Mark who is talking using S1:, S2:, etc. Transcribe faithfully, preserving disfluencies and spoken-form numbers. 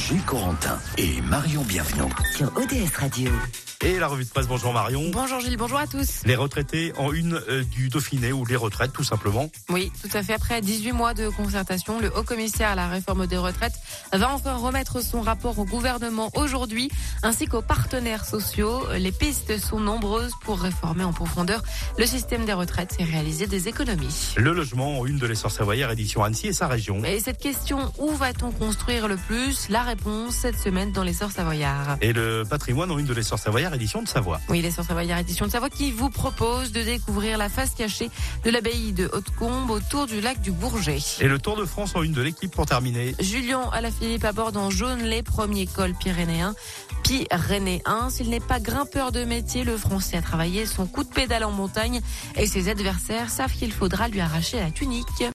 S1: Gilles Corentin et Marion Bienvenue
S2: sur O D S Radio.
S3: Et la revue de presse, bonjour Marion.
S4: Bonjour Gilles, bonjour à tous.
S3: Les retraités en une euh, du Dauphiné, ou les retraites tout simplement.
S4: Oui, tout à fait. Après dix-huit mois de concertation, le haut commissaire à la réforme des retraites va enfin remettre son rapport au gouvernement aujourd'hui, ainsi qu'aux partenaires sociaux. Les pistes sont nombreuses pour réformer en profondeur le système des retraites et réaliser des économies.
S3: Le logement en une de l'Essor Savoyard, édition Annecy et sa région.
S4: Et cette question, où va-t-on construire le plus? La réponse cette semaine dans l'Essor Savoyard.
S3: Et le patrimoine en une de l'Essor Savoyard, édition de Savoie.
S4: Oui, l'Essor Savoyard, édition de Savoie, qui vous propose de découvrir la face cachée de l'abbaye de Hautecombe autour du lac du Bourget.
S3: Et le Tour de France en une de l'équipe pour terminer.
S4: Julien Alaphilippe aborde en jaune les premiers cols pyrénéens. Pyrénéens. S'il n'est pas grimpeur de métier, le Français a travaillé son coup de pédale en montagne et ses adversaires savent qu'il faudra lui arracher la tunique.